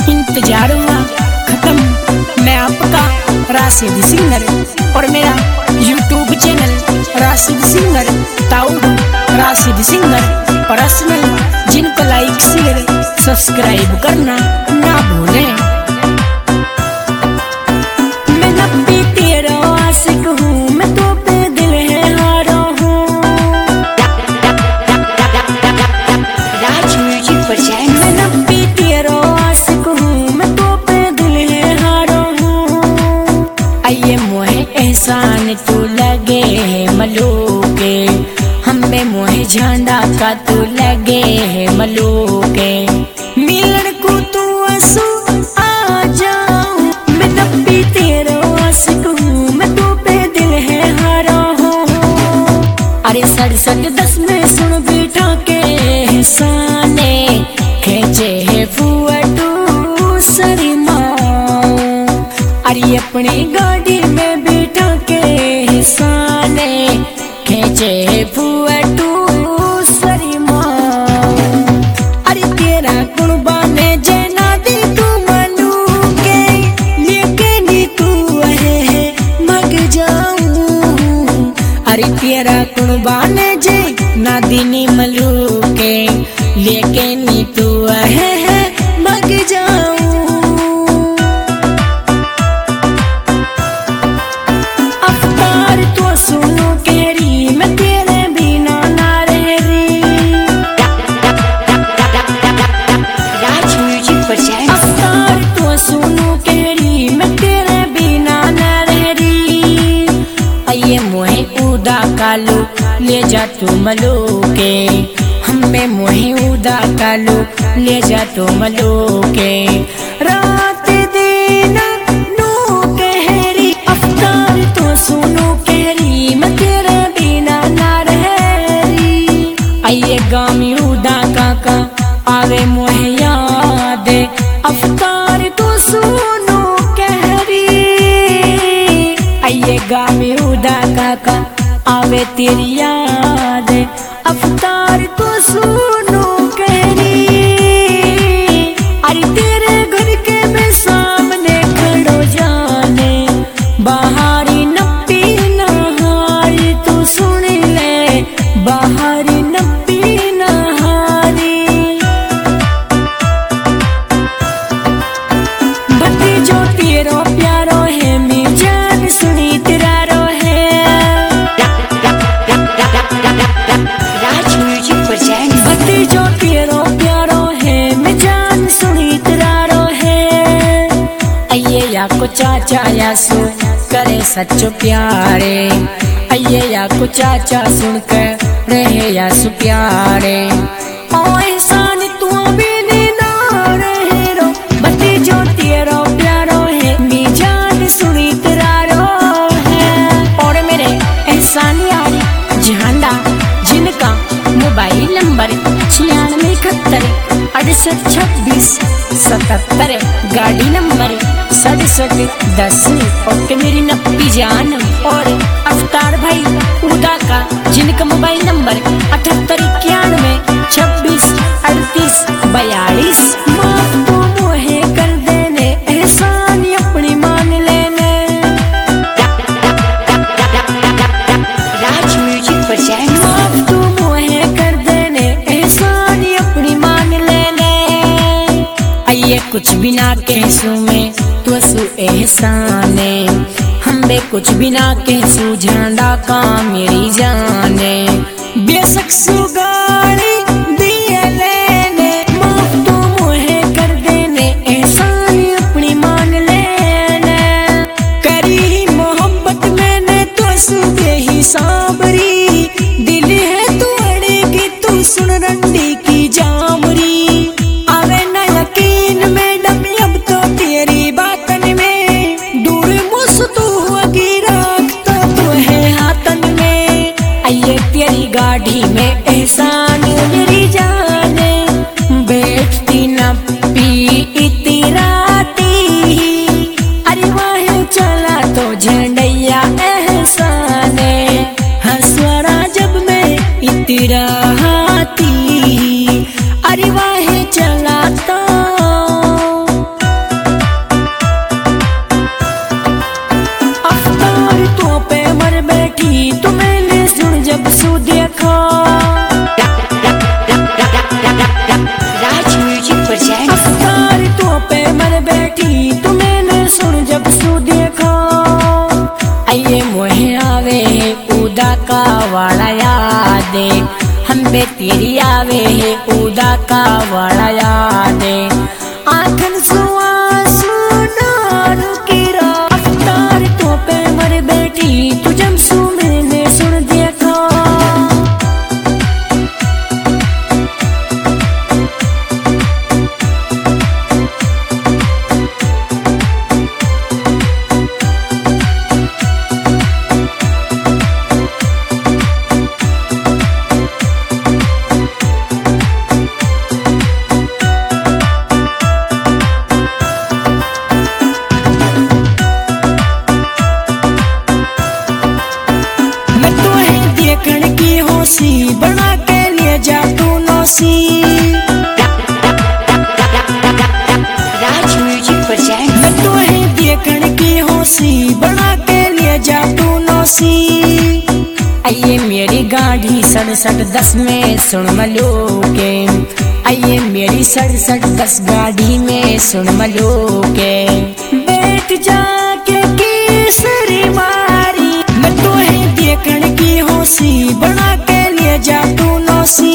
इंतजार हुआ खत्म। मैं आपका राशिद सिंगर और मेरा यूट्यूब चैनल राशिद सिंगर ताऊ राशिद सिंगर पर्सनल, जिनको लाइक शेयर सब्सक्राइब करना ना भूलें। मैं नब्बी तेरा आशिक हूँ, मैं तो पे दिल है हारा हूँ। Raj music present. मैं नब्बी तेरा आशिक हूँ, मैं तो पे दिल है हारा हूँ। आइए मोहे एहसान तू लगे है मलूके, हमें मोहे झंडा का तू लगे है मलूके। मिलन को तू आंसू आ जाऊं, मैं नब्बी तेरा आशिक हूँ, मैं तो पे दिल है हारा हूँ। अरे 67 में सुन बिठा के साने खेचे है फुअटू सरीमाओ। अरे अपनी गाड़ी में बिठा के साने खेचे है फुअटू सरीमाओ। अरे तेरा कुर्बान जना दी तू मनु के लेके नी तू है मग जाऊं। अरे तेरा कुर्बान जे ना दीनी मलू के लेके नी तू है मग जाऊं। अवतार तो सुनो कहरी, मैं तेरे बिना ना रह रही। Raj music present. अवतार तो सुनो कहरी, मैं तेरे बिना ना रह रही। आइए मोहे उदा कालू ले जा तू मलो के, हमें मोहे उदा कालू ले जा तू मलो के। रात दिन नो कहरी, अवतार तो सुनो कहरी, मैं तेरे बिना ना रह रही। आइए गामी उदा काका आवे मोहे याद, अवतार तो सुनो कहरी। आइए गामी उदा काका आवे तेरी याद, अवतार तो सुनो कहरी। अरे तेरे घर के मैं सामने खड़ो जाने, बाहरी नब्बी नहारी तू सुन ले, बाहरी नब्बी नहारी। भतीजो तेरो प्यारो है, मैं जान सुनी तेरा रो है। राज म्यूजिक प्रेजेंट। भतीजो तेरो प्यारो है, मैं जान सुनी तेरा रो है। आइए या को चाचा या सु करे सच्चो प्यारे, आइए या को चाचा सुनकर रहे या सु प्यारे। ओ एहसान तू भी ना रहे रो, भतीजो तेरो प्यारो है, मैं जान सुनी तेरा रो है। और मेरे एहसान यारी झंडा, जिनका मोबाइल नंबर 9671 68 26 77, गाड़ी नंबर 6710। और मेरी नब्बी जान और अवतार भाई उदा का, जिनका मोबाइल नंबर 78 91 26 38 42। माफ तो मोहे कर देने एहसान अपनी मान लेने। Raj music present. माफ तू मोहे कर देने एहसान अपनी मान लेने। आइए कुछ बिना कहसू में तो सु एहसाने, हमें कुछ बिना कहसू झंडा का मेरी जाने। बेशक सु गाड़ी दिए लेने, माफ तो मोहे कर देने एहसान अपनी मान लेने। करी मोहब्बत मैंने तो सु ही साबरी, दिल है तू अड़ेगी तू सुन रंडी की जामरी। आवे ना यकीन मैडम अब तो तेरी बातन में, दूर मुस तू अगी रखता तो है हाथन में। आइए तेरी गाड़ी में एहसान में तेरी आवे है उदा का वाला यादे आंखन सुआ सुनारू की रफ्तार तो पे मर बैठी तुझम सु मैंने सुन देखा बना के लिए जा तू नौसी राज म्यूजिक प्रेजेंट। मैं तो है देखण की होशी बना के लिए जा तू नौसी आइए मेरी गाड़ी 6710 में सुन मलोगे आइए मेरी 6710 गाड़ी में सुन मलोगे बैठ जाके केसरी मारी मैं तो है देखण की होशी बना के जा तू नौसी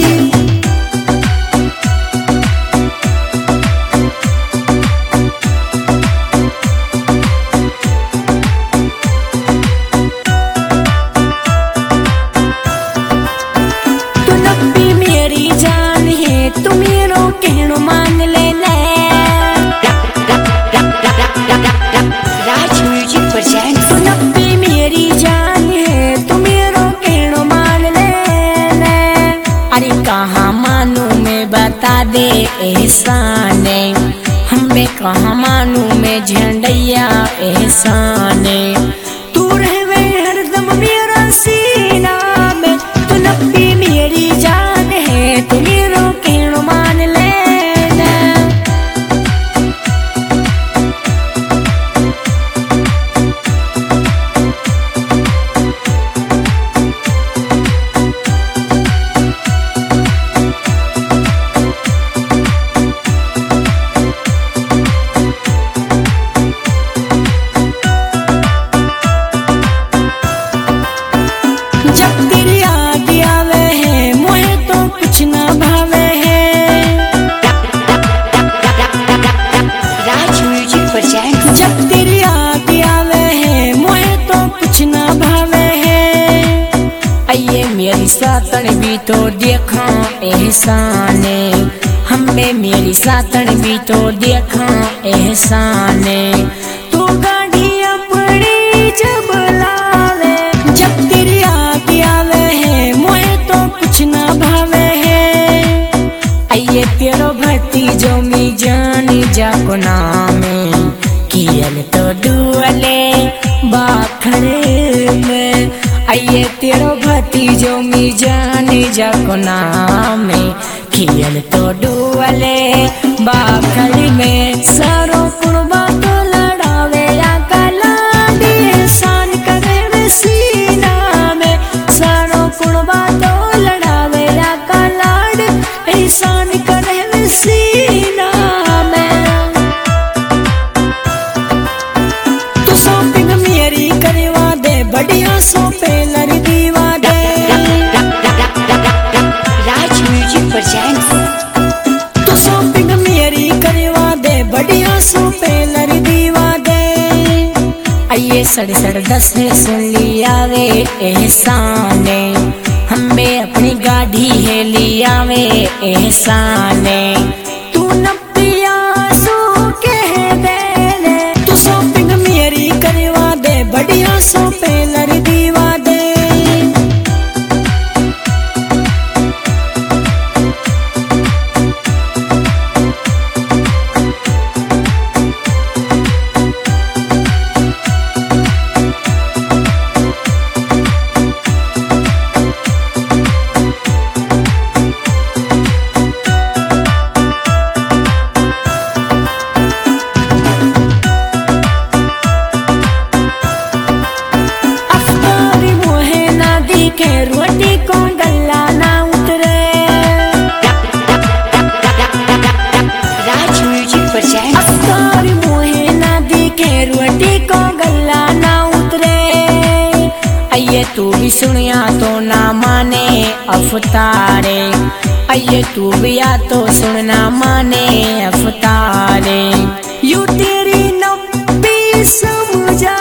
तू नब्बी मेरी जान है तू मेरो कहनो मान लेना राज म्यूजिक प्रेजेंट। तू नब्बी मेरी जान है तू मेरो कहनो मान ले अरे कहाँ मानू मैं बता दे एहसाने हमें कहाँ मानू मैं झंडैया एहसाने तू रहवे हरदम मेरा सीना में तू नब्बी मेरी जान है तू मेरो कहनो मान लेना जब तेरी याद आवे है मोहे तो कुछ ना भावे है राज म्यूजिक प्रेजेंट। जब तेरी याद आवे है मोहे तो कुछ ना भावे है आइए मेरी सातन भी तो देखा एहसाने हमें मेरी सातन भी तो देखा एहसाने तू गाड़ी अपनी जब लावे जब तेरी याद आवे है मोहे तो कुछ ना भावे है आइए तेरो भक्ति जो मी जानी जाको नामे कियल तो डुअले बाखड़े में आइए तेरो भक्ति जो मी जानी जाको नामे कियल तो डुअले बाखड़े में सारो कुर्बा तो लड़ावे या कलाडी सान करे में सीना में सारो कुर्बा तो लड़ावे या कलाड ऐसान करे में सीना में तू शॉपिंग मेरी करवा दे बढ़िया सोपेलर दीवा दे राज म्यूजिक प्रेजेंट। तू शॉपिंग मेरी करवा दे बढ़िया सोपेलर दीवा दे आइए 6710 ने सुन लिया वे एहसाने हमें अपनी गाड़ी है लिया वे एहसाने तू नब्बिया सो कह दे तू शॉपिंग मेरी करवा दे बढ़िया सोपेलर दीवा दे तू भी सुनिया तो ना माने अवतारे। आइए तू भी आ तो सुनना माने अवतारे। यू तेरी नब्बी समझा